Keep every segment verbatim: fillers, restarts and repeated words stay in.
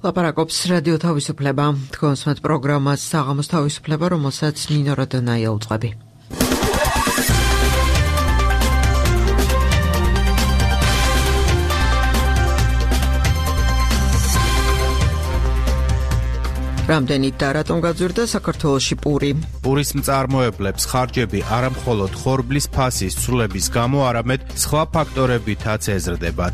ლაპარაკობს რადიო თავისუფლება. თქვენს პროგრამას საღამოს თავისუფლება, რომელსაც ნინო როდონაია უძღვები. რამდენით და რატომ გაძვირდა საქართველოში პური? პურის მწარმოებლებს ხარჯები არა მხოლოდ ხორბლის ფასის ცვლილების გამო, არამედ სხვა ფაქტორებითაც ეზრდებათ.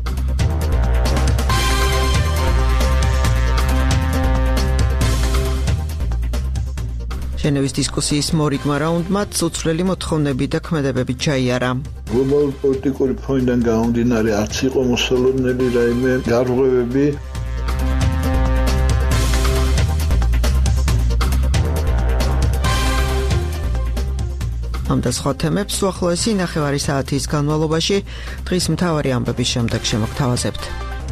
ჟენევის დისკუსიის მორიგმა რაუნდმა უცვლელი მოთხოვნები და ქმედებები ჩაიარა. გლობალური პოლიტიკური ფონიდან გამომდინარე არც იყო მოსალოდნელი რაიმე გარღვევები. ამ და სხვა თემებს უახლოესი ნახევარი საათის განმავლობაში დღის მთავარი ამბების შემდეგ შემოგთავაზებთ.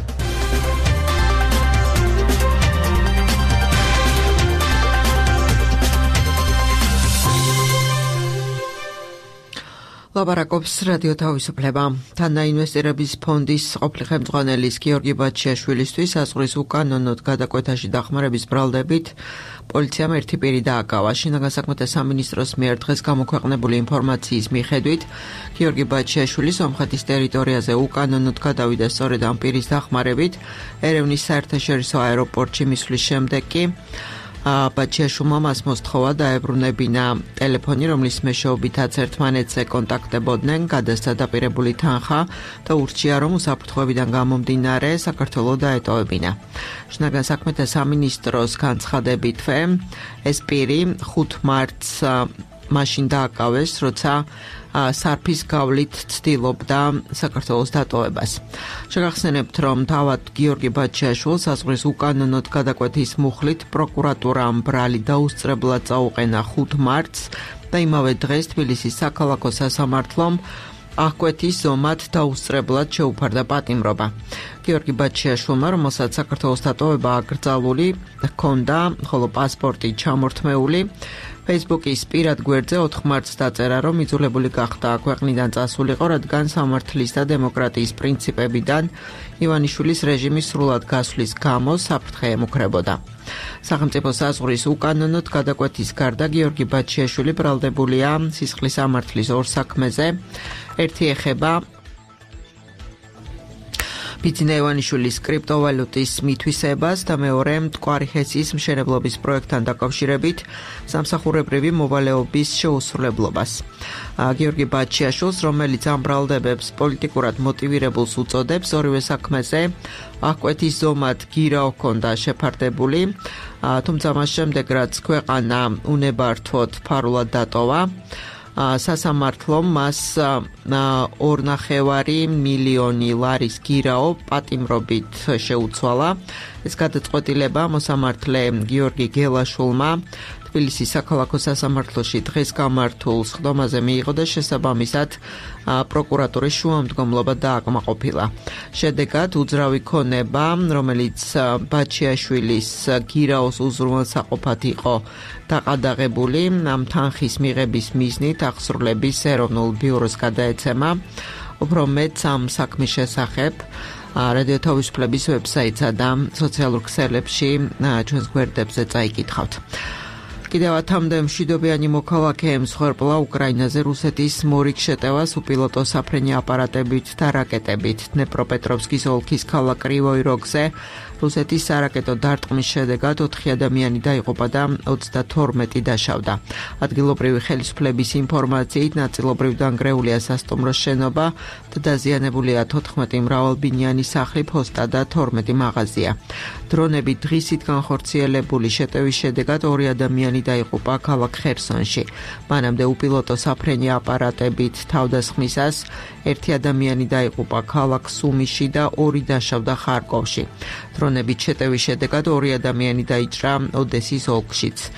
ლაპარაკობს რადიო თავისუფლება. თანაინვესტირების ფონდის ყოფილი ხელმძღვანელის გიორგი ბაჩიაშვილისთვის საზღვრის უკანონოდ გადაკვეთაში დახმარების ბრალდებით პოლიციამ ერთი პირი დააკავა. შინაგან საქმეთა სამინისტროს მიერ დღეს გამოქვეყნებული ინფორმაციის მიხედვით, გიორგი ბაჩიაშვილი სომხეთის ტერიტორიაზე უკანონოდ გადავიდა სწორედ ამ პირის დახმარებით. ერევნის საერთაშორისო აეროპორტში მისვლის შემდეგ კი ბაჩიაშვილმა მას მოსთხოვა დაებრუნებინა ტელეფონი, რომლის მეშვეობითაც ერთმანეთზე კონტაქტდებოდნენ, გადასცა დაპირებული თანხა და ურჩია, რომ უსაფრთხოებიდან გამომდინარე საქართველო დაეტოვებინა. შინაგან საქმეთა სამინისტროს განცხადებითვე ეს პირი ხუთ მარტს მაშინ დააკავეს, როცა სარფის გავლით ცდილობდა საქართველოს დატოვებას. შეგახსენებთ, რომ თავად გიორგი ბაჩიაშვილს საზღვრის უკანონოდ გადაკვეთის მუხლით პროკურატურამ ბრალი დაუსწრებლად წაუყენა ხუთ მარტს და იმავე დღეს თბილისის საქალაქო სასამართლომ აღკვეთის ზომად დაუსწრებლად შეუფარდა პატიმრობა. გიორგი ბაჩიაშვილმა, რომელსაც საქართველოს დატოვება აკრძალული ჰქონდა, ხოლო პასპორტი ჩამორთმეული, Facebook-ის პირად გვერდზე ოთხ მარტს დაწერა, რომ იძულებული გახდა ქვეყნიდან წასულიყო, რადგან სამართლის და დემოკრატიის პრინციპებიდან ივანიშვილის რეჟიმის სრულად გასვლის გამო საფრთხე ემუქრებოდა. სახელმწიფო საზღვრის უკანონოდ გადაკვეთის გარდა გიორგი ბაჩიაშვილი ბრალდებულია სისხლის სამართლის ორ საქმეზე. ერთი ეხება ბიძინა ივანიშვილის კრიპტოვალუტის მითვისებას და მეორე მტკვარი ჰესის მშენებლობის პროექტთან დაკავშირებით სამსახურებრივი მოვალეობის შეუსრულებლობას. გიორგი ბაჩიაშვილს, რომელიც ამ ბრალდებებს პოლიტიკურად მოტივირებულს უწოდებს, ორივე საქმეზე აღკვეთის ზომად გირა ჰქონდა შეფარდებული, თუმცა მას შემდეგ რაც ქვეყანა უნებართვოდ ფარულად დატოვა, სასამართლომ მას ორნახევარი მილიონი ლარის გირაო პატიმრობით შეუცვალა. ეს გადაწყვეტილება მოსამართლე გიორგი გელაშვილმა თბილისის საქალაქო სასამართლოში დღეს გამართულ სხდომაზე მიიღო და შესაბამისად პროკურატურის შუამდგომლობა დააკმაყოფილა. შედეგად უძრავი ქონება, რომელიც ბაჩიაშვილის გირაოს უზრუნველსაყოფად იყო დაყადაღებული, ამ თანხის მიღების მიზნით აღსრულების ეროვნულ ბიუროს გადაეცემა. უფრო მეტს ამ საქმის შესახებ რადიო თავისუფლების ვებსაიტსა და სოციალურ ქსელებში ჩვენს გვერდებზე წაიკითხავთ. კიდევ ათამდე მშვიდობიანი მოქალაქე ემსხვერპლა უკრაინაზე რუსეთის მორიგ შეტევას უპილოტო საფრენი აპარატებით და რაკეტებით. დნეპროპეტროვსკის ოლქის ქალაქ კრივოი როგზე რუსეთის სარაკეტო დარტყმის შედეგად ოთხი ადამიანი დაიღუპა და ოცდათორმეტი დაშავდა. ადგილობრივი ხელისუფლების ინფორმაციით ნაწილობრივ დანგრეულია სასტუმროს შენობა და დაზიანებულია თოთხმეტი მრავალბინიანი სახლი, ფოსტა და თორმეტი მაღაზია. დრონები დღისით განხორციელებული შეტევის შედეგად ორი ადამიანი დაიღუპა ქალაქ ხერსონში. მანამდე უპილოტო საფრენი აპარატებით თავდასხმისას ერთი ადამიანი დაიღუპა ქალაქ სუმიში და ორი დაშავდა ხარკოვში. დრონებით შეტევის შედეგად ორი ადამიანი დაიჭრა ოდესის ოლქშიც.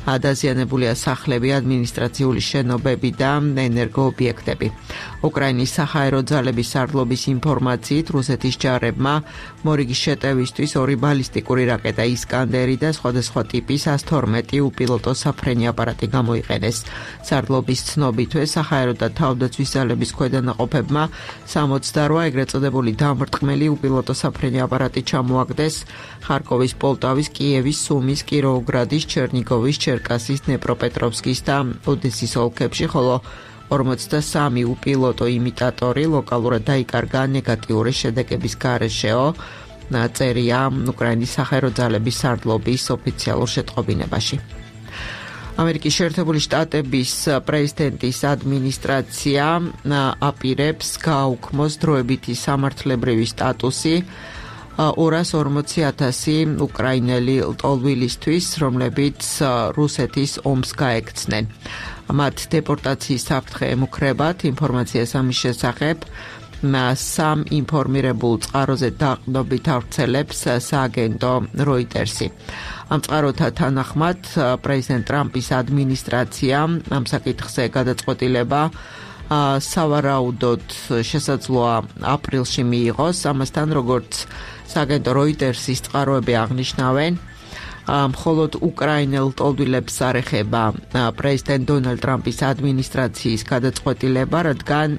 დაზიანებულია სახლები, ადმინისტრაციული შენობები და ენერგოობიექტები. უკრაინის საჰაერო ძალების სარდლობის ინფორმაციით, რუსეთის ჯარებმა მორიგის შეტევისთვის ორი ბალისტიკური რაკეტა ისკანდერი და სხვადასხვა ტიპის ას თორმეტი უპილოტო საფრენი აპარატი გამოიყენეს. სარდლობის ცნობითვე საჰაერო და თავდაცვის ძალების ქვედანაყოფებმა სამოცდარვა ეგრეთ წოდებული დამრტყმელი უპილოტო საფრენი აპარატი ჩამოაგდეს ხარკოვის, პოლტავის, კიევის, სუმის, კიროვოგრადის, ჩერნიგოვის, ჩერკასის, დნეპროპეტროვსკის და ოდესის ოლქებში, ხოლო ორმოცდასამი უპილოტო იმიტატორი ლოკალურად დაიკარგა ნეგატიური შედეგების გარეშეო, წერია უკრაინის საჰაერო ძალების სარდლობის ოფიციალურ შეტყობინებაში. ამერიკის შეერთებული შტატების პრეზიდენტის ადმინისტრაცია აპირებს გააუქმოს დროებითი სამართლებრივი სტატუსი ორას ორმოცი ათასი უკრაინელი ლტოლვილისთვის, რომლებიც რუსეთის ომს გაექცნენ. მათ დეპორტაციის საფრთხე ემუქრებათ. ინფორმაციას ამის შესახებ სამ ინფორმირებულ წყაროზე დაყრდნობით ავრცელებს სააგენტო როიტერსი. ამ წყაროთა თანახმად პრეზიდენტ ტრამპის ადმინისტრაცია ამ საკითხზე გადაწყვეტილება სავარაუდოდ შესაძლოა აპრილში მიიღოს. ამასთან, როგორც სააგენტო როიტერსის წყაროები აღნიშნავენ, მხოლოდ უკრაინელ ლტოლვილებს არ ეხება პრეზიდენტ დონალდ ტრამპის ადმინისტრაციის გადაწყვეტილება, რადგან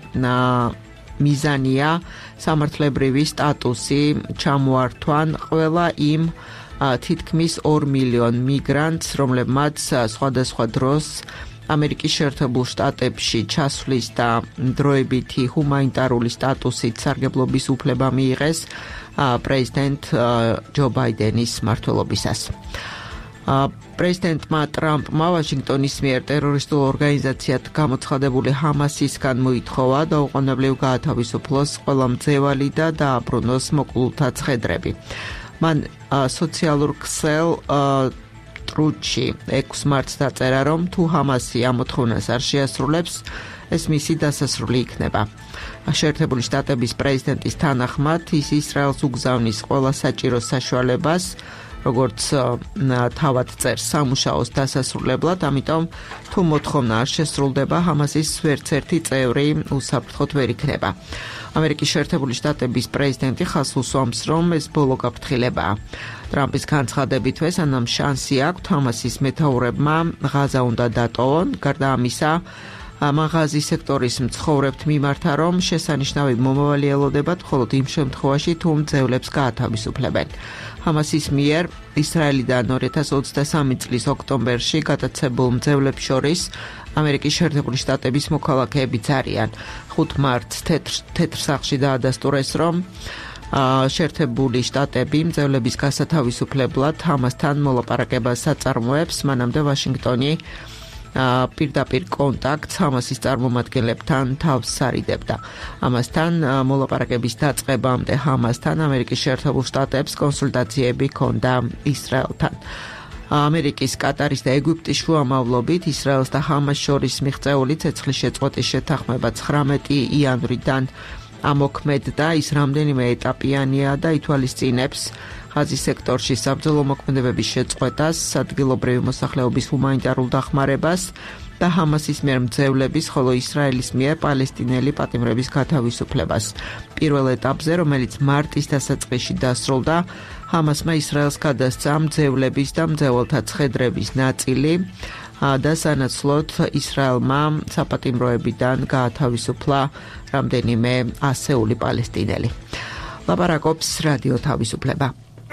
მიზანია სამართლებრივი სტატუსი ჩამოართვან ყველა იმ თითქმის ორ მილიონ მიგრანტს, რომლებმაც სხვადასხვა დროს ამერიკის შეერთებულ შტატებში ჩასვლის და დროებითი ჰუმანიტარული სტატუსით სარგებლობის უფლება მიიღეს პრეზიდენტ ჯო ბაიდენის მმართველობისას. პრეზიდენტმა ტრამპმა ვაშინგტონის მიერ ტერორისტულ ორგანიზაციად გამოცხადებული ჰამასისგან მოითხოვა დაუყოვნებლივ გაათავისუფლოს ყველა მძევალი და დააბრუნოს მოკლულთა ცხედრები. მან სოციალურ ქსელ ტრუჩი ექვსი მარტს დაწერა, რომ თუ ჰამასი ამ მოთხოვნას არ შეასრულებს, ეს მისი დასასრული იქნება. შეერთებული შტატების პრეზიდენტის თანახმად, ის ისრაელს უგზავნის ყველა საჭირო საშუალებას, როგორც თავად წერს სამუშაოს დასასრულებლად, ამიტომ თუ მოთხოვნა არ შესრულდება, ჰამასის ვერცერთი წევრი უსაფრთხოდ ვერ იქნება. ამერიკის შეერთებული შტატების პრეზიდენტი ხაზს უსვამს, რომ ეს ბოლო გაფრთხილებაა. ტრამპის განცხადებითვე, სანამ შანსი აქვთ ჰამასის მეთაურებმა ღაზა უნდა დატოვონ, გარდა ამისა, მაღაზიის სექტორის მცხოვრებთ მიმართა, რომ შესანიშნავი მომავალი ელოდებათ, მხოლოდ იმ შემთხვევაში, თუ მძევლებს გაათავისუფლებენ. ჰამასის მიერ ისრაელიდან ორი ათას ოცდასამი წლის ოქტომბერში გადაცებულ მძევლებს შორის ამერიკის შეერთებული შტატების მოქალაქეებიც არიან. ხუთ მარტს თეთრ სახლში დაადასტურეს, რომ შეერთებული შტატები მძევლების გასათავისუფლებლად ჰამასთან მოლაპარაკებას აწარმოებს, მანამდე ვაშინგტონი პირდაპირ კონტაქტს ჰამასის წარმომადგენლებთან თავს სარიდებდა. ამასთან მოლაპარაკების დაწყებამდე ჰამასთან ამერიკის შეერთებულ შტატებს კონსულტაციები ჰქონდა ისრაელთან. ამერიკის, კატარის და ეგვიპტის შუამავლობით ისრაელს და ჰამას შორის მიღწეული ცეცხლის შეწყვეტის შეთანხმება ცხრამეტი იანვრიდან ამოქმედდა. ის რამდენიმე ეტაპიანია და ითვალისწინებს ღაზის სექტორში საბრძოლო მოქმედებების შეწყვეტას, ადგილობრივი მოსახლეობის ჰუმანიტარულ დახმარებას და ჰამასის მიერ მძევლების, ხოლო ისრაელის მიერ პალესტინელი პატიმრების გათავისუფლებას. პირველ ეტაპზე, რომელიც მარტის დასაწყისში დასრულდა, ჰამასმა ისრაელს გადასცა მძევლების და მძეველთა ცხედრების ნაწილი და სანაცვლოდ ისრაელმა საპატიმროებიდან გაათავისუფლა რამდენიმე ასეული პალესტინელი. ლაპარაკობს რადიო თავისუფლება.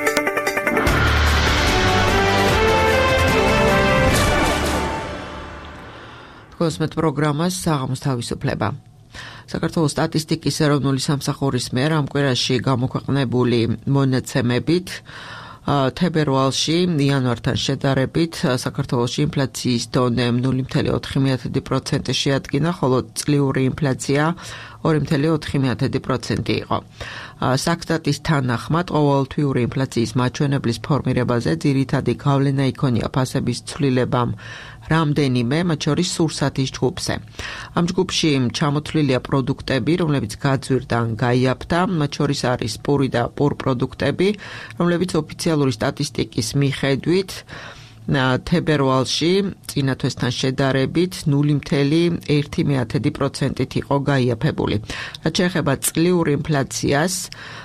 კოსმეთ პროგრამას საღამოს თავისუფლება. საქართველოს სტატისტიკის ეროვნული სამსახურის მიერ ამ კვირაში გამოქვეყნებული მონაცემებით თებერვალში იანვართან შედარებით საქართველოში ინფლაციის დონე ნული ფاصლე ოთხი პროცენტი შეადგინა, ხოლო წლიური ინფლაცია ორი ფاصლე ოთხი პროცენტი იყო. საქსტატის თანახმად ყოველთვიური ინფლაციის მაჩვენებლის ფორმირებაზე ძირითადი გავლენა იქონია ფასების ცვლილებამ რამდენიმე, მათ შორის სურსათის ჯგუფზე. ამ ჯგუფში ჩამოთვლილია პროდუქტები, რომლებიც გაძვირდა ან გაიაფთა, მათ შორის არის პური და პურ პროდუქტები, რომლებიც ოფიციალური სტატისტიკის მიხედვით თებერვალში წინა თვესთან შედარებით ნული მცდე ერთი მეათედი პროცენტით იყო გაიაფებული. რაც შეეხება წლიურ ინფლაციას,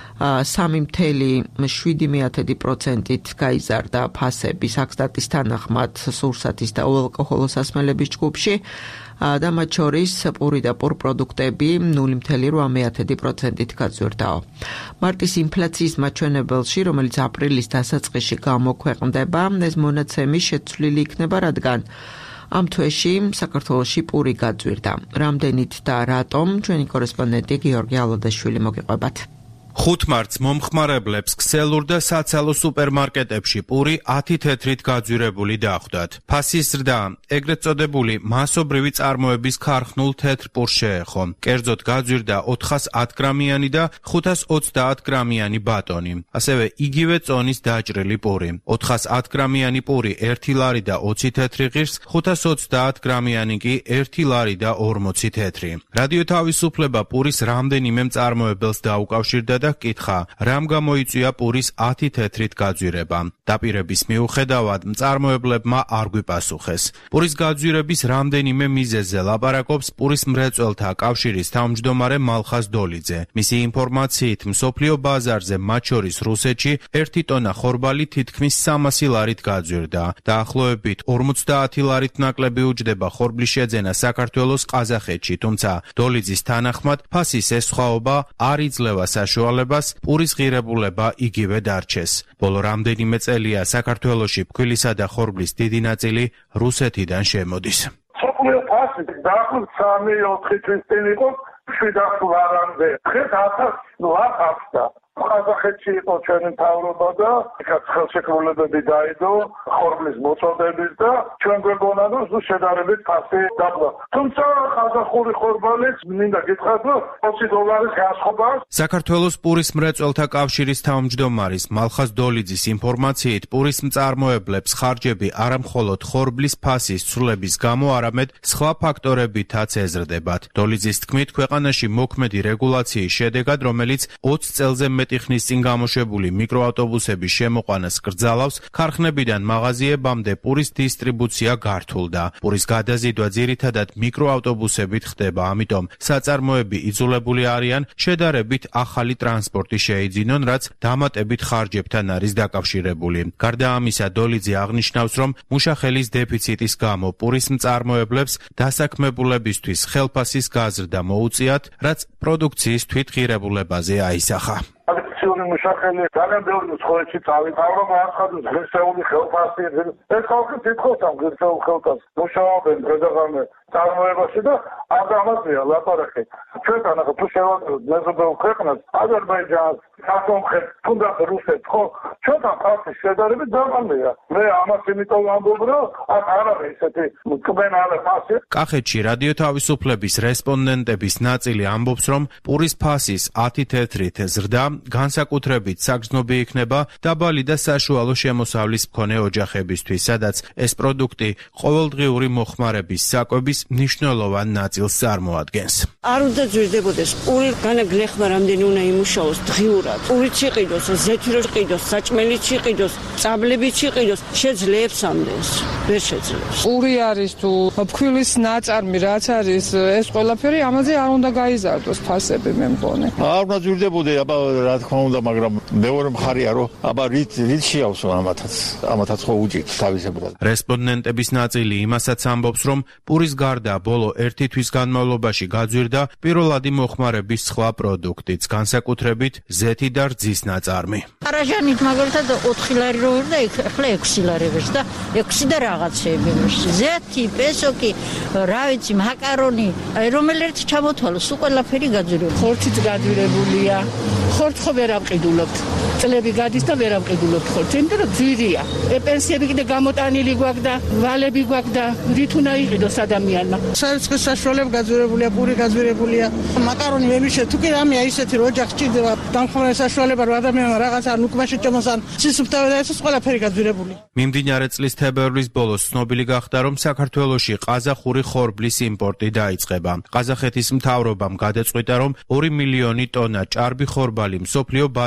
სამი მცდე შვიდი მეათედი პროცენტით გაიზარდა ფასები საქსტატის თანახმად სურსათის და უალკოჰოლოს სასმელების ჯგუფში და მათ შორის პური და პურპროდუქტები ნული მცდე რვა მეათედი პროცენტით გაძვირდაო. მარტის ინფლაციის მაჩვენებელში, რომელიც აპრილის დასაწყისში გამოქვეყნდება, ეს მონაცემი შეცვლილი იქნება, რადგან ამ თვეში საქართველოში პური გაძვირდა. რამდენით და რატომ, ჩვენი კორესპონდენტი გიორგი ალოდაშვილი მოგიყვებათ. ხუთ მარტს მომხმარებლებს ქსელურ და საცალო სუპერმარკეტებში პური ათი თეთრით გაძვირებული დახვდათ. ფასის ზრდა ეგრეთ წოდებული მასობრივი წარმოების ქარხნულ თეთრ პურს შეეხო. კერძოდ გაძვირდა ოთხას ათ გრამიანი და ხუთას ოცდაათ გრამიანი ბატონი, ასევე იგივე წონის დაჭრილი პური. ოთხას ათ გრამიანი პური ერთი ლარი და ოცი თეთრი ღირს, ხუთას ოცდაათ გრამიანი კი ერთი ლარი და ორმოცი თეთრი. რადიო თავისუფლება პურის რამდენიმე მწარმოებელს დაუკავშირდა და კითხა, რამ გამოიწვია პურის ათი თეთრით გაძვირება. დაპირების მიუხედავად მწარმოებლებმა არ გვიპასუხეს. პურის გაძვირების რამდენიმე მიზეზზე ლაპარაკობს პურის მრეწველთა კავშირის თავმჯდომარე მალხაზ დოლიძე. მისი ინფორმაციით, მსოფლიო ბაზარზე, მათ შორის რუსეთში, ერთი ტონა ხორბალი თითქმის სამასი ლარით გაძვირდა. დაახლოებით ორმოცდაათი ლარით ნაკლები უჯდება ხორბლის შეძენა საქართველოს ყაზახეთში, თუმცა დოლიძის თანახმად ფასის ეს სხვაობა არ იძლევა საშუალებას პურის ღირებულება იგივე დარჩეს. ბოლო რამდენიმე წელია საქართველოში ფქვილისა და ხორბლის დიდი ნაწილი რუსეთიდან შემოდის. სოფლიო ფასი დაახლოებით სამი ოთხი თვის წინ იყო შვიდას ლარამდე. დღეს ათას ლარს ახსნა. ყაზახეთში იყო ჩვენი მთავრობა და იქაც ხელშეკრულებები დაიდო ხორბლის მოწოდების და ჩვენ გვეგონა რომ ზუსტ შედარებით ფასი დაბლა. თუმცა ყაზახური ხორბალიც მინდა გითხრათ რომ ოცი დოლარის განსხვავება. საქართველოს პურის მრეწველთა კავშირის თავმჯდომარის მალხაზ დოლიძის ინფორმაციით, პურის მწარმოებლებს ხარჯები არა მხოლოდ ხორბლის ფასის ცვლილების გამო, არამედ სხვა ფაქტორებითაც ეზრდებათ. დოლიძის თქმით, ქვეყანაში მოქმედი რეგულაციის შედეგად, რომელიც ოცი წელზე მეტი ხნის წინ გამოშვებული მიკროავტობუსების შემოყვანას კრძალავს, ქარხნებიდან მაღაზიებამდე პურის დისტრიბუცია გართულდა. პურის გადაზიდვა ძირითადად მიკროავტობუსებით ხდება, ამიტომ საწარმოები იძულებული არიან შედარებით ახალი ტრანსპორტი შეიძინონ, რაც დამატებით ხარჯებთან არის დაკავშირებული. გარდა ამისა, დოლიძე აღნიშნავს, რომ მუშახელის დეფიციტის გამო პურის მწარმოებლებს დასაქმებულებისთვის ხელფასის გაზრდა მოუწიათ, რაც პროდუქციის თვითღირებულებაზე აისახა. აკციური მუშახელი ძალიან ბევრი ცხოვრებში წავიდა, ახალ ღირსეული ხელფასი. ეს ხალხი თითქოს ამ ღირსეულ ხელფასს მუშაობენ დღესდღეობით წარმოებაში და ამ ამაზეა ლაპარაკი. ჩვენთან ახლა თუ შევადაროთ მეზობელ ქვეყნას, აზერბაიჯანს, საქართველოს, თუნდაც რუსეთს, ხო, ჩვენთან ფასის შედარებით დაბალია. მე ამას იმიტომ ვამბობ, რომ აქ არ არის ესეთი კბენალა ფასი. კახეთში რადიო თავისუფლების რესპონდენტების ნაწილი ამბობს, რომ პურის ფასის ათი თეთრით ზრდა განსაკუთრებით საგრძნობი იქნება დაბალი და საშუალო შემოსავლის მქონე ოჯახებისთვის, სადაც ეს პროდუქტი ყოველდღიური მოხმარების საკვების მნიშვნელოვან ნაწილს წარმოადგენს. არ უნდა ძვირდებოდეს პური განაგლეხმა რამდენი უნდა იმუშაოს დღიურად. პურიც იყიდოს, ზეთიროც იყიდოს, საჭმელიც იყიდოს, წაბლებიც იყიდოს, შეძლებს ამდენს. ვერ შეძლებს. პური არის თუ ფქვილის ნაწარმი რაც არის, ეს ყველაფერი ამაზე არ უნდა გაიზარდოს ფასები მე მგონი. არ უნდა ძვირდებოდე, აბა რა თქმა უნდა, მაგრამ მეორე მხარეა რომ აბა რით რით შეავსო ამათაც, ამათაც ხო უჭირთ თავისებურად. რესპონდენტების ნაწილი იმასაც ამბობს, რომ პურის გარდა ბოლო ერთი თვის განმავლობაში გაძვირდა პირველადი მოხმარების სხვა პროდუქტიც, განსაკუთრებით ზეთი და რძის ნაწარმი. არაჟანით მაგალითად ოთხი ლარი რო ვერდა, ახლა ექვსი ლარი ვერს და ექვსი და რაღაცეები ვერს. ზეთი, პესოკი, რა ვიცი, მაკარონი, რომელიც ჩამოთვალოს, ყველაფერი გაძვირებული. ხორციც გაძვირებულია. ხორც ხო ვერ ამყიდულობთ. წლები გადის და ვერ ამყიდულობთ ხორცს, იმიტომ რომ ძვირია. პენსიები კიდე გამოტანილი გვაქვს და ვალები გვაქვს და რით უნდა იყიდოს ადამიანმა. სარწყის საშუალება გაძვირებულია, პური გაძვირებულია. მაკარონი ვემიშე, თუ კი რამეა ისეთი რომ ოჯახს ჭირდება დამხმარე საშუალება რომ ადამიანმა რაღაც არ უკმაში ჭამოსან, სისუფთავე და ეს ყველაფერი გაძვირებული. მიმდინარე წლის თებერვლის ბოლოს ცნობილი გახდა, რომ საქართველოში ყაზახური ხორბლის იმპორტი დაიწყება. ყაზახეთის მთავრობამ გადაწყვიტა, რომ ორი მილიონი ტონა ჭარბი ხორბალი მსოფლიო ბაზარზე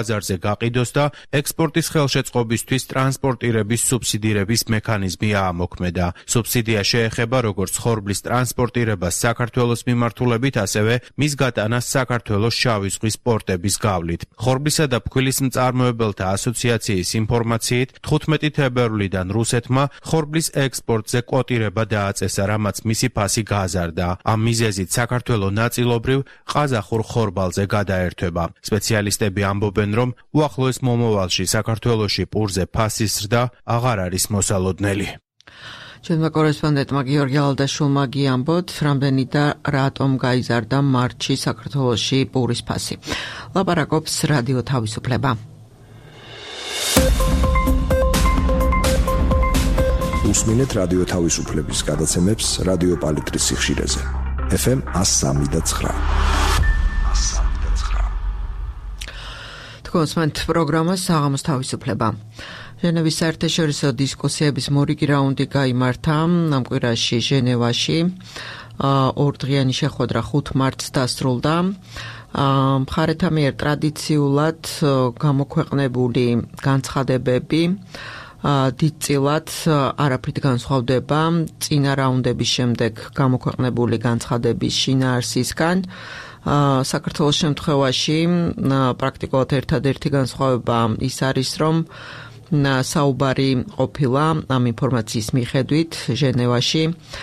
გაყიდოს და ექსპორტის ხელშეწყობისთვის ტრანსპორტირების სუბსიდირების მექანიზმი აამოქმედა. სუბსიდია შეეხება როგორც ხორბლის ტრანსპორტირებას საქართველოს მიმართულებით, ასევე მის გატანას საქართველოს შავი ზღვის პორტების გავლით. ხორბლისა და ფქვილის მწარმოებელთა ასოციაციის ინფორმაციით, თხუთმეტი თებერვლიდან რუსეთმა ხორბლის ექსპორტზე კვოტირება დააწესა, რამაც მისი ფასი გააზარდა. ამ მიზეზით საქართველო ნაწილობრივ ყაზახურ ხორბალზე გადაერთვება. სპეციალისტები ამბობენ, რომ უახლოეს მომავალში საქართველოში პურზე ფასის ზრდა აღარ არის მოსალოდნელი. ჩვენმა კორესპონდენტმა გიორგი ალდაშულმა გიამბოთ, რამდენი და რატომ გაიზარდა მარტში საქართველოში პურის ფასი. ლაპარაკობს რადიო თავისუფლება. უსმინეთ რადიო თავისუფლების გადაცემებს რადიო პალიტრის სიხშირეზე. ეფ ემ one oh three point nine. თქვენს პროგრამას საღამოს თავისუფლება. ჟენევის საერთაშორისო დისკუსიების მორიგი რაუნდი გაიმართა ამ კვირაში ჟენევაში. ორდღიანი შეხვედრა ხუთ მარტს დასრულდა. მხარეთა მიერ ტრადიციულად გამოქვეყნებული განცხადებები დიდწილად არაფრით განსხვავდება წინა რაუნდების შემდეგ გამოქვეყნებული განცხადების შინაარსისგან. საქართველოს შემთხვევაში პრაქტიკულად ერთადერთი განსხვავება ის არის, რომ საუბარი ყოფილა ამ ინფორმაციის მიხედვით ჟენევაში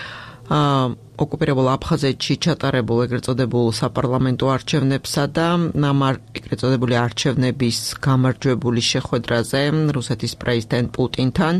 ოკუპირებულ აფხაზეთში ჩატარებულ ეგრეთ წოდებულ საპარლამენტო არჩევნებსა და ამ ეგრეთ წოდებული არჩევნების გამარჯვებული შეხვედრაზე რუსეთის პრეზიდენტ პუტინთან,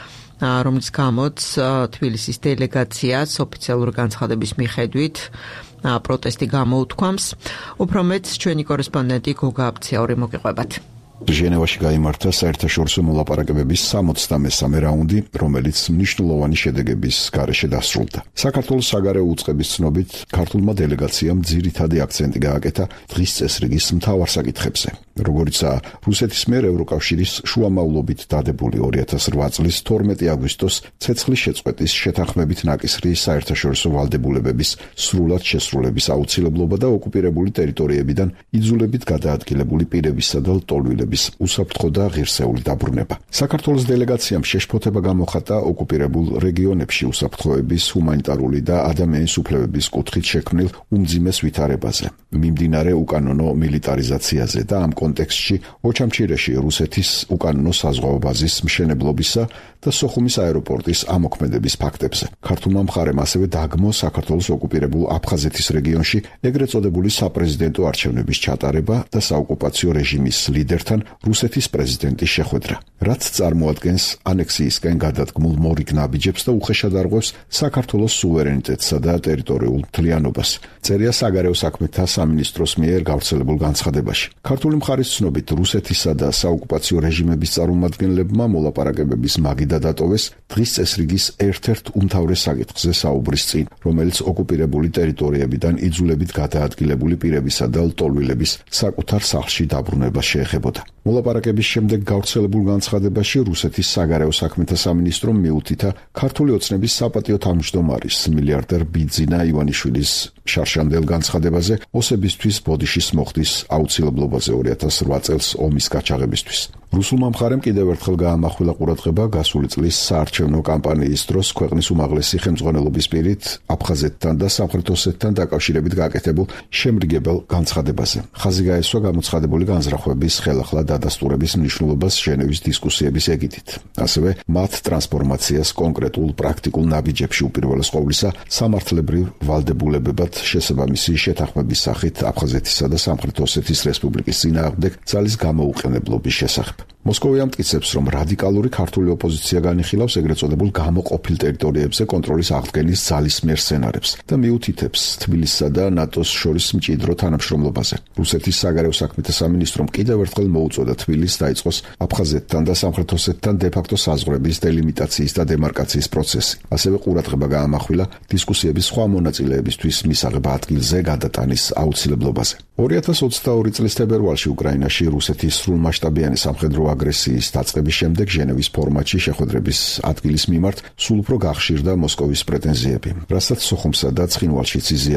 რომლის გამოც თბილისის დელეგაციას ოფიციალური განცხადების მიხედვით პროტესტი გამოუთქვამს. უფრო მეტს ჩვენი კორესპონდენტი გოგა აბციური მოგიყვებათ. ჟენევაში გაიმართა საერთაშორისო მოლაპარაკებების სამოცდამესამე რაუნდი, რომელიც მნიშვნელოვანი შედეგების გარეშე დასრულდა. საქართველოს საგარეო უწყების ცნობით, ქართულმა დელეგაციამ ძირითადი აქცენტი გააკეთა დღის წესრიგის მთავარ საკითხებზე, როგორიცაა რუსეთის მიერ ევროკავშირის შუამავლობით დადებული ორი ათას რვა წლის თორმეტი აგვისტოს ცეცხლის შეწყვეტის შეთანხმებით ნაკისრი საერთაშორისო ვალდებულებების სრულად შესრულების აუცილებლობა და ოკუპირებული ტერიტორიებიდან იძულებით გადაადგილებული პირებისა და ლტოლვილების უსაფრთხო და ღირსეული დაბრუნება. საქართველოს დელეგაციამ შეშფოთება გამოხატა ოკუპირებულ რეგიონებში უსაფრთხოების, ჰუმანიტარული და ადამიანის უფლებების კუთხით შექმნილ უმძიმეს ვითარებაზე, მიმდინარე უკანონო მილიტარიზაციაზე და ამ კონტექსტში ოჩამჩირეში რუსეთის უკანონო საზღვაო ბაზის მშენებლობისა და სოხუმის აეროპორტის ამოქმედების ფაქტებზე. ქართულმა მხარემ ასევე დაგმო საქართველოს ოკუპირებულ აფხაზეთის რეგიონში ეგრეთ წოდებული საპრეზიდენტო არჩევნების ჩატარება და საოკუპაციო რეჟიმის ლიდერთან რუსეთის პრეზიდენტის შეხვედრა, რაც წარმოადგენს ანექსიისკენ გადადგმულ მორიგ ნაბიჯებს და უხეშად არღვევს საქართველოს სუვერენიტეტსა და ტერიტორიულ მთლიანობას. წერია საგარეო საქმეთა სამინისტროს მიერ გავრცელებულ განცხადებაში. ქართული მხარის ცნობით, რუსეთისა და საოკუპაციო რეჟიმების წარმომადგენლებმა მოლაპარაკებების მაგიდა დატოვეს დღის წესრიგის ერთ-ერთ უმთავრეს საკითხზე საუბრის წინ, რომელიც ოკუპირებული ტერიტორიებიდან იძულებით გადაადგილებული პირებისა და ლტოლვილების საკუთარ სახლში დაბრუნებას შეეხებოდა. მოლაპარაკების შემდეგ გავრცელებულ განცხადებაში რუსეთის საგარეო საქმეთა სამინისტრომ მიუთითა ქართული ოცნების საპატიო თავმჯდომარის მილიარდერ ბიძინა ივანიშვილის შარშანდელ განცხადებაზე ოსებისთვის ბოდიშის მოხდის აუცილებლობაზე ორი ათას რვა წელს ომის გაჩაღებისთვის. რუსულმა მხარემ კიდევ ერთხელ გაამახვილა ყურადღება გასული წლის საარჩევნო კამპანიის დროს ქვეყნის უმაღლესი ხელმძღვანელობის პირით აფხაზეთთან და სამხრეთ ოსეთთან დაკავშირებით გაკეთებულ შემრიგებელ განცხადებაზე. ხაზი გაესვა გამოცხადებული განზრახვების ხელახლა დადასტურების მნიშვნელობას ჟენევის დისკუსიების ეგიდით. ასევე მათ ტრანსფორმაციას კონკრეტულ პრაქტიკულ ნაბიჯებში უპირველეს ყოვლისა სამართლებრივ ვალდებულებებად შესაბამისი შეთანხმების სახით აფხაზეთისა და სამხრეთ ოსეთის რესპუბლიკის წინააღმდეგ ძალის გამოუყენებლობის შესახებ. მოსკოვი ამტკიცებს, რომ რადიკალური ქართული ოპოზიცია განიხილავს ეგრეთ წოდებულ გამოყოფილ ტერიტორიებზე კონტროლის აღდგენის ძალისმიერ სცენარებს და მიუთითებს თბილისსა და ნატოს შორის მჭიდრო თანამშრომლობაზე. რუსეთის საგარეო საქმეთა სამინისტრომ კიდევ ერთხელ მოუწოდა თბილისს დაიწყოს აფხაზეთთან და სამხრეთ ოსეთთან დე-ფაქტო საზღვრების დელიმიტაციის და დემარკაციის პროცესი. ასევე ყურადღება გაამახვილა დისკუსიების სხვა მონაწილეებისთვის მისაღებ ადგილზე გადატანის აუცილებლობაზე. ორი ათას ოცდაორი წლის თებერვალში უკრაინაში რუსეთის სრულმასშტაბიანი სამხედრო აგრესიის დაწყების შემდეგ ჟენევის ფორმატში შეხვედრების ადგილის მიმართ სულ უფრო გახშირდა მოსკოვის პრეტენზიები, რასაც სოხუმსა და ცხინვალშიც იზიარებენ.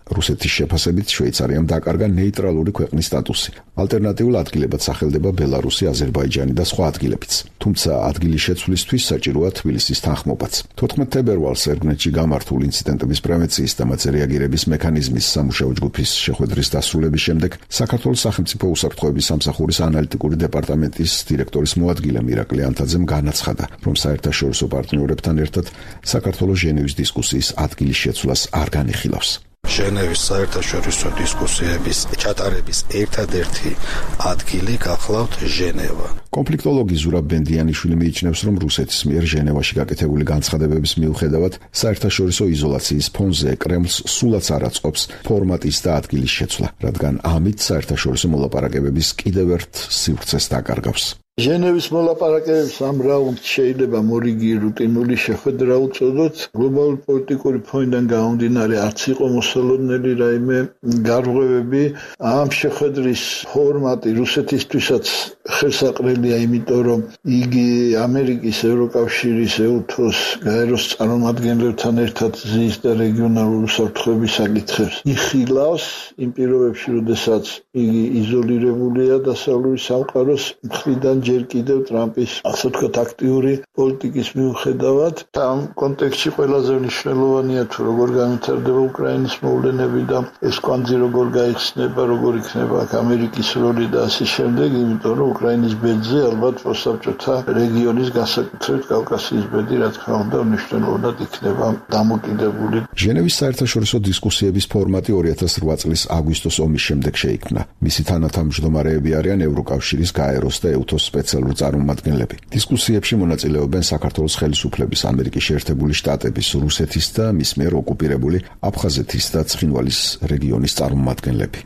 რუსეთის შეფასებით შვეიცარიამ დაკარგა ნეიტრალური ქვეყნის სტატუსი. ალტერნატიულ ადგილებად სახელდება ბელარუსი, აზერბაიჯანი და სხვა ადგილებიც. თუმცა ადგილის შეცვლისთვის საჭიროა თბილისის თანხმობაც. თოთხმეტ თებერვალს ერგნეთში გამართულ ინციდენტების პრევენციის და მათზე რეაგირების მექანიზმის სამუშაო ჯგუფის შეხვედრის დასრულების შემდეგ საქართველოს სახელმწიფო უსაფრთხოების სამსახურის ანალიტიკური დეპარტამენტის დირექტორის მოადგილე მირაკლი ანთაძემ განაცხადა, რომ საერთაშორისო პარტნიორებთან ერთად საქართველოს ჟენევის დისკუსიის ადგილის შეცვლას არ განიხილავს. ჟენევის საერთაშორისო დისკუსიების ჩატარების ერთადერთი ადგილი გახლავთ ჟენევა. კონფლიქტოლოგი ზურაბ ბენდიანიშვილი მიიჩნევს, რომ რუსეთის მიერ ჟენევაში გაკეთებული განცხადებების მიუხედავად საერთაშორისო იზოლაციის ფონზე კრემლს სულაც არ აწყობს ფორმატის და ადგილის შეცვლა, რადგან ამით საერთაშორისო მოლაპარაკებების კიდევ ერთ სივრცეს დაკარგავს. ჟენევის მოლაპარაკებებს ამ რაუნდს შეიძლება მორიგი რუტინული შეხვედრა უწოდოთ. გლობალური პოლიტიკური ფონიდან გამომდინარე არც იყო მოსალოდნელი რაიმე გარღვევები. ამ შეხვედრის ფორმატი რუსეთისთვისაც ხელსაყრელია, იმიტომ რომ იგი ამერიკის, ევროკავშირის, ეუთოს, გაეროს წარმომადგენლებთან ერთად ზის და რეგიონალური უსაფრთხოების საკითხებს იხილავს იმ პირობებში, როდესაც იგი იზოლირებულია დასავლური სამყაროს მხრიდან ჯერ კიდევ ტრამპის, ასე ვთქვათ, აქტიური პოლიტიკის მიუხედავად. ამ კონტექსტში ყველაზე მნიშვნელოვანია თუ როგორ განვითარდება უკრაინის მოვლენები და ეს კვანძი როგორ გაიხსნება, როგორ იქნება ამერიკის როლი და ასე შემდეგ, იმიტომ რომ უკრაინის ბედზე ალბათ მოსაბჭოთა რეგიონის განსაკუთრებით კავკასიის ბედი, რა თქმა უნდა, მნიშვნელოვნად იქნება დამოკიდებული. ჟენევის საერთაშორისო დისკუსიების ფორმატი ორი ათას რვა წლის აგვისტოს ომის შემდეგ შეიქმნა. მისი თანათავმჯდომარეები არიან ევროკავშირის, გაეროს და ეუთოს სპეციალური წარმომადგენლები. დისკუსიებში მონაწილეობენ საქართველოს ხელისუფლების, ამერიკის შეერთებული შტატების, რუსეთის და მის მიერ ოკუპირებული აფხაზეთის და ცხინვალის რეგიონის წარმომადგენლები.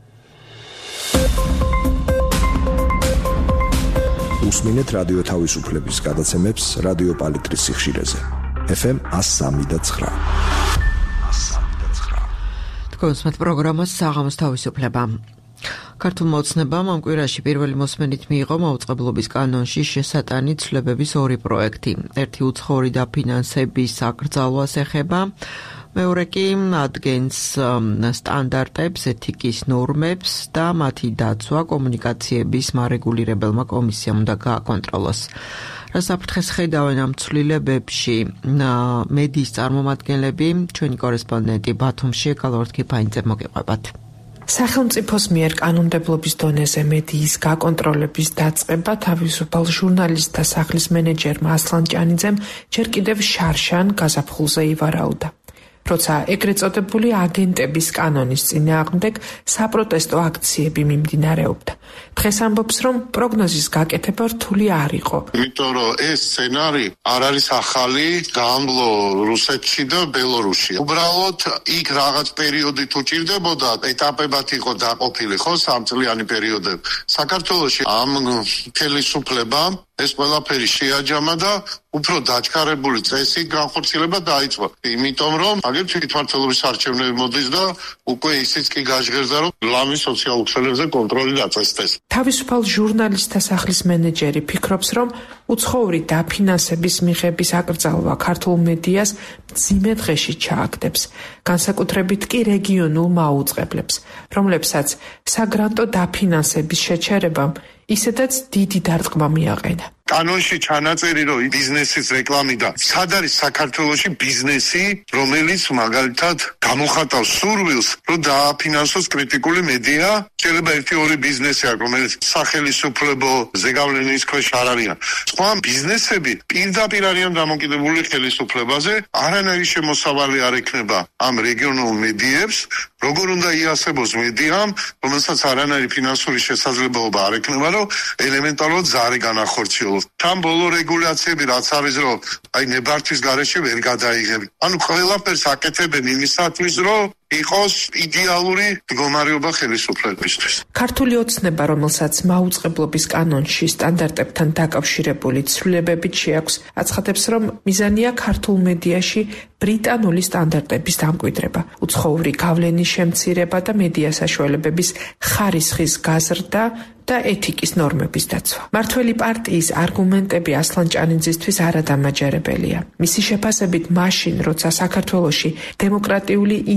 უსმინეთ რადიო თავისუფლების გადაცემებს რადიო პალიტრის სიხშირეზე. ეფ ემ one oh three და nine. თქვენს პროგრამას საღამოს თავისუფლება. ქართულმა ოცნებამ ამ კვირაში პირველი მოსმენით მიიღო მაუწყებლობის კანონში შესატანი ცვლილებების ორი პროექტი. ერთი უცხოური დაფინანსების აკრძალვას ეხება, მეორე კი ადგენს სტანდარტებს, ეთიკის ნორმებს და მათი დაცვა კომუნიკაციების მარეგულირებელმა კომისიამ უნდა გააკონტროლოს. რა საფრთხეს ხედავენ ამ ცვლილებებში მედიის წარმომადგენლები, ჩვენი კორესპონდენტი ბათუმში ეკალორთ ქიფაინძე მოგეყვებათ. სახელმწიფოს მიერ კანონმდებლობის დონეზე მედიის გაკონტროლების დაწყება თავისუფალ ჟურნალისტთა სახლის მენეჯერმა ასლან ჭანიძემ ჯერ კიდევ შარშან გაზაფხულზე ივარაუდა. როცა ეგრეთ წოდებული აგენტების კანონის წინააღმდეგ საპროტესტო აქციები მიმდინარეობდა. დღეს ამბობს, რომ პროგნოზის გაკეთება რთული არ იყო. იმიტომ რომ ეს სცენარი არ არის ახალი, გამლო რუსეთში და ბელორუსში. უბრალოდ იქ რაღაც პერიოდი თუ ჭირდებოდა, ეტაპებად იყო დაყოფილი, ხო, სამწლიანი პერიოდები. საქართველოში ამ ხელისუფლებამ ეს ყველაფერი შეაჯამა და უფრო დაჩქარებული წესით განხორციელება დაიწყო. იმიტომ რომ აგერ თვითმმართველობის არჩევნები მოდის და უკვე ისიც კი გაჟღერდა, რომ ლამის სოციალურ ქსელებზე კონტროლი დაწესდეს. თავისუფალ ჟურნალისტთა სახლის მენეჯერი ფიქრობს, რომ უცხოური დაფინანსების მიღების აკრძალვა ქართულ მედიას მძიმე დღეში ჩააგდებს, განსაკუთრებით კი რეგიონულ მაუწყებლებს, რომლებსაც საგრანტო დაფინანსების შეჩერებამ ისედაც დიდი დარტყმა მიაყენა. კანონში ჩანაწერი, რომ ბიზნესის რეკლამი და სად არის საქართველოში ბიზნესი, რომელიც მაგალითად გამოხატავს სურვილს, რომ დააფინანსოს კრიტიკული მედია, შეიძლება ერთი ორი ბიზნესი აქვს, რომელიც სახელისუფლებო ზეგავლენის ქვეშ არ არიან. სხვა ბიზნესები პირდაპირ არიან დამოკიდებული ხელისუფლებაზე, არანაირი შემოსავალი არ ექნება ამ რეგიონულ მედიებს, როგორ უნდა იასებოს მედიამ, რომელსაც არანაირი ფინანსური შესაძლებლობა არ ექნება, რომ ელემენტარულად ზარი განახორციელოს. თან ბოლო რეგულაციები რაც არის, რომ აი ნებართვის გარეშე ვერ გადაიღები. ანუ ყველაფერს აკეთებენ იმისათვის, რომ იყოს იდეალური მდგომარეობა ხელისუფლებისთვის. ქართული ოცნება, რომელსაც მაუწყებლობის კანონში სტანდარტებთან დაკავშირებული ცვლილებებით შეაქვს, აცხადებს, რომ მიზანია ქართულ მედიაში ბრიტანული სტანდარტების დამკვიდრება, უცხოური გავლენის შემცირება და მედია საშუალებების ხარისხის გაზრდა და ეთიკის ნორმების დაცვა. მართველი პარტიის არგუმენტები ასლან ჭანიძისთვის არადამაჯერებელია. მისი შეფასებით, მაშინ, როცა საქართველოში დემოკრატიული ინსტიტუტი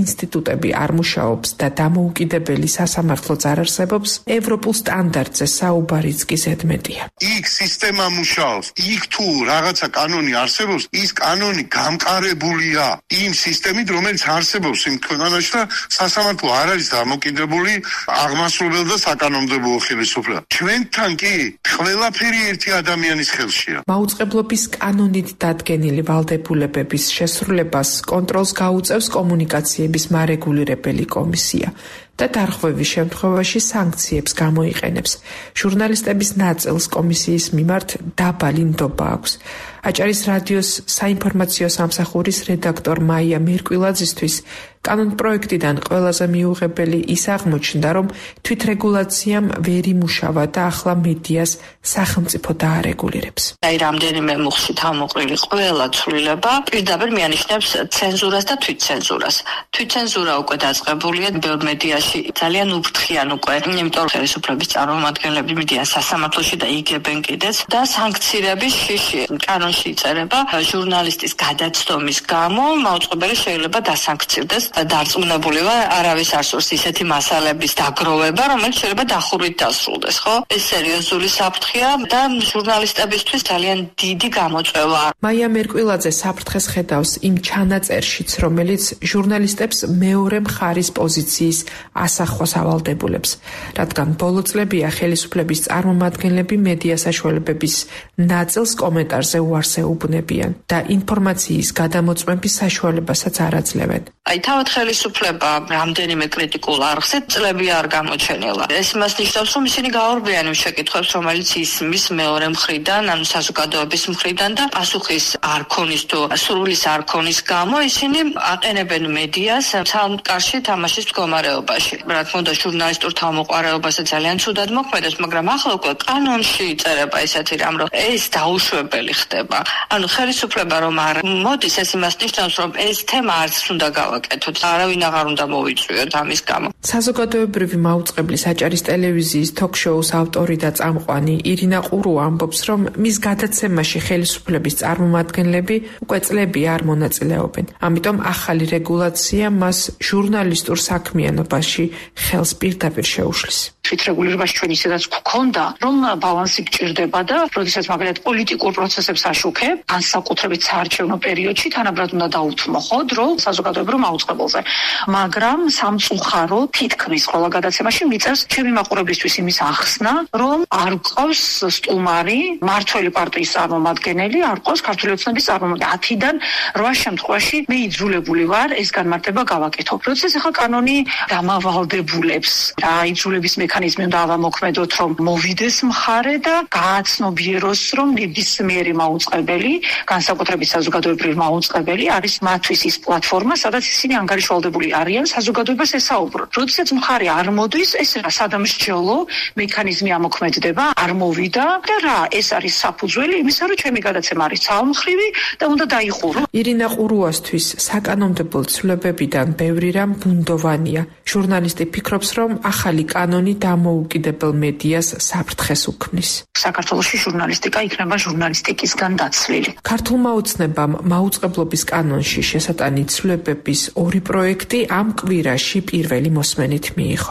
ინსტიტუტები არ მუშაობს და დამოუკიდებელი სასამართლოც არ არსებობს, ევროპულ სტანდარტზე საუბარიც კი ზედმეტია. იქ სისტემა მუშაობს, იქ თუ რაღაცა კანონი არსებობს, ის კანონი გამყარებულია იმ სისტემით, რომელიც არსებობს იმ ქვეყანაში და სასამართლო არ არის დამოკიდებული აღმასრულებელ და საკანონმდებლო ხელისუფლებაზე. ჩვენთან კი ყველაფერი ერთი ადამიანის ხელშია. მაუწყებლობის კანონით დადგენილი ვალდებულებების შესრულებას კონტროლს გაუწევს კომუნიკაციების მარეგულირებელი კომისია და დარღვევის შემთხვევაში სანქციებს გამოიყენებს. ჟურნალისტების ნაწილს კომისიის მიმართ დაბალი ნდობა აქვს. აჭარის რადიოს საინფორმაციო სამსახურის რედაქტორ მაია მერკვილაძისთვის კანონპროექტიდან ყველაზე მიუღებელი ის აღმოჩნდა, რომ თვითრეგულაციამ ვერ იმუშავა და ახლა მედიას სახელმწიფო დაარეგულირებს. აი რამდენიმე მუხლით ამოყრილი ყველა ცვლილება პირდაპირ მიანიშნებს ცენზურას და თვითცენზურას. თვითცენზურა უკვე დაწყებულია ბევრ მედიაში ძალიან უფრთხიან უკვე, იმიტომ ხელისუფლების წარმომადგენლები მიდიან სასამართლოში და იგებენ კიდეც და სანქციების შიში კანონში იწერება ჟურნალისტის გადაცდომის გამო მაუწყებელი შეიძლება დასანქცირდეს. დარწმუნებული ვარ, არავის არ სურს ისეთი მასალების დაგროვება, რომელიც შეიძლება დახურვით დასრულდეს, ხო? ეს სერიოზული საფრთხეა და ჟურნალისტებისთვის ძალიან დიდი გამოწვევა. მაია მერკვილაძე საფრთხეს ხედავს იმ ჩანაწერშიც, რომელიც ჟურნალისტებს მეორე მხარის პოზიციის ასახვას ავალდებულებს, რადგან ბოლო წლებია ხელისუფლების წარმომადგენლები მედია საშუალებების ნაწილს კომენტარზე უარს ეუბნებიან და ინფორმაციის გადამოწმების საშუალებასაც არ აძლევენ. აი თავად ხელისუფლება რამდენიმე კრიტიკულ არხზე წლები არ გამოჩენილა. ეს იმას ნიშნავს, რომ ისინი გაორბიან იმ შეკითხვებს, რომელიც ისმის მეორე მხრიდან, ანუ საზოგადოების მხრიდან და პასუხის არ ქონის თუ სრულის არ ქონის გამო ისინი აყენებენ მედიას სამკარში თამაშის მდგომარეობაში. რა თქმა უნდა, ჟურნალისტურ თავმოყარეობაზე ძალიან ცუდად მოქმედებს, მაგრამ ახლა უკვე კანონში იწერება ისეთი რამ, რომ ეს დაუშვებელი ხდება. ანუ ხელისუფლება რომ არ მოდის, ეს იმას ნიშნავს, რომ ეს თემა არც უნდა გავაკეთოთ. არავინ აღარ უნდა მოვიწვიოთ ამის გამო. საზოგადოებრივი მაუწყებლის აჭარის ტელევიზიის თოქ-შოუს ავტორი და წამყვანი ირინა ყურო ამბობს, რომ მის გადაცემაში ხელისუფლების წარმომადგენლები უკვე წლები არ მონაწილეობენ. ამიტომ ახალი რეგულაცია მას ჟურნალისტურ საქმიანობაში ხელს პირდაპირ შეუშლის. თვითრეგულირებაში ჩვენ ისედაც გვქონდა, რომ ბალანსი გჭირდება და როდესაც მაგალითად პოლიტიკურ პროცესებს აშუქებ, განსაკუთრებით საარჩევნო პერიოდში თანაბრად უნდა დაუთმო ხო დრო საზოგადოებრივ მაუწყებელზე. მაგრამ სამწუხარო თითქმის ყველა გადაცემაში მიწევს ჩემი მაყურებლისთვის იმის ახსნა, რომ არ გყავს სტუმარი, მართველი პარტიის წარმომადგენელი, არ გყავს ქართული ოცნების წარმომადგენელი. ათიდან რვა შემთხვევაში მე იძულებული ვარ ეს განმარტება გავაკეთო. როდესაც ახლა კანონი დამავალდებულებს რა იძულების მექანიზმი უნდა ავამოქმედოთ, რომ მოვიდეს მხარე და გააცნობიეროს, რომ ნებისმიერი მაუწყებელი, განსაკუთრებით საზოგადოებრივი მაუწყებელი არის მათთვის ის პლატფორმა, სადაც ისინი ანგარიშვალდებული არიან საზოგადოებას ესაუბრონ. როდესაც მხარე არ მოდის, ეს რა სადამსჯელო მექანიზმი ამოქმედდება, არ მოვიდა და რა, ეს არის საფუძველი იმისა, რომ ჩემი გადაცემა არის ძალმხრივი და უნდა დაიხურო. ირინა ყურუასთვის საკანონმდებლო ცვლილებებიდან ბევრი რამ ბუნდოვანია. ჟურნალისტი ფიქრობს, რომ ახალი კანონი დამოუკიდებელ მედიას საფრთხეს უქმნის. საქართველოში ჟურნალისტიკა იქნება ჟურნალისტიკისგან დაცლილი. ქართულმა ოცნებამ მაუწყებლობის კანონში შესატანი ცვლილებების ორი პროექტი ამ კვირაში პირველი მოსმენით მიიღო.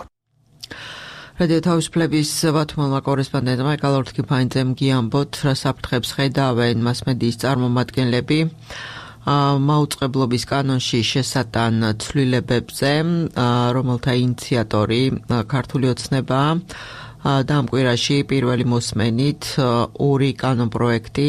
რადიო თავისუფლების ბათუმელმა კორესპონდენტმა ეკალორთქიფაინძემ გიამბოთ, რა საფრთხებს ხედავენ მასმედიის წარმომადგენლები მაუწყებლობის კანონში შესატან ცვლილებებზე, რომელთა ინიციატორი ქართული ოცნებაა. და ამ კვირაში პირველი მოსმენით ორი კანონპროექტი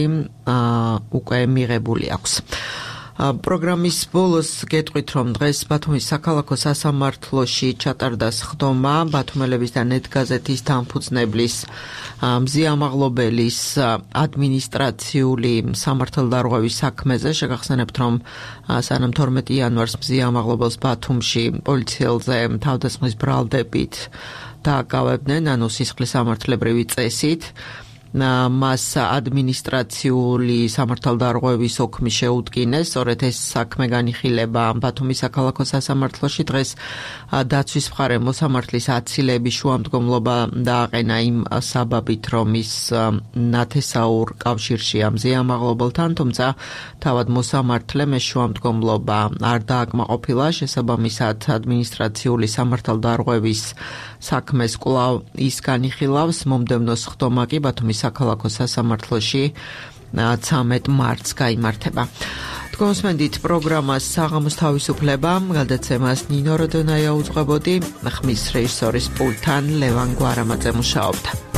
უკვე მიღებული აქვს. პროგრამის ბოლოს გეტყვით, რომ დღეს ბათუმის საქალაქო სასამართლოში ჩატარდა სხდომა ბათუმელების და ნეტგაზეთის დამფუძნებლის მზიამაღლობელის ადმინისტრაციული სამართალდარღვევის საქმეზე. შეგახსენებთ, რომ სანამ თორმეტი იანვარს მზიამაღლობელს ბათუმში პოლიციელზე თავდასხმის ბრალდებით დააკავებდნენ, ანუ სისხლის სამართლებრივი წესით. მას ადმინისტრაციული სამართალდარღვევის ოქმი შეუდგინეს. სწორედ ეს საქმე განიხილება ბათუმის საქალაქო სასამართლოში. დღეს დაცვის მხარემ მოსამართლის აცილების შუამდგომლობა დააყენა იმ საბაბით, რომ ის ნათესაურ კავშირშია მზეამაღლობელთან, თუმცა თავად მოსამართლემ ეს შუამდგომლობა არ დააკმაყოფილა. შესაბამისად ადმინისტრაციული სამართალდარღვევის საქმეს კვლავ ის განიხილავს. მომდევნო სხდომა კი ბათუმის საქალაქო სასამართლოში ცამეტ მარტს გაიმართება. თქვენსმენდით პროგრამას საღამოს თავისუფლება, გადაცემას ნინო როდონაია უძღვებოდი, ხმის რეჟისორის პულტთან ლევან გვარამაძე მუშაობდა.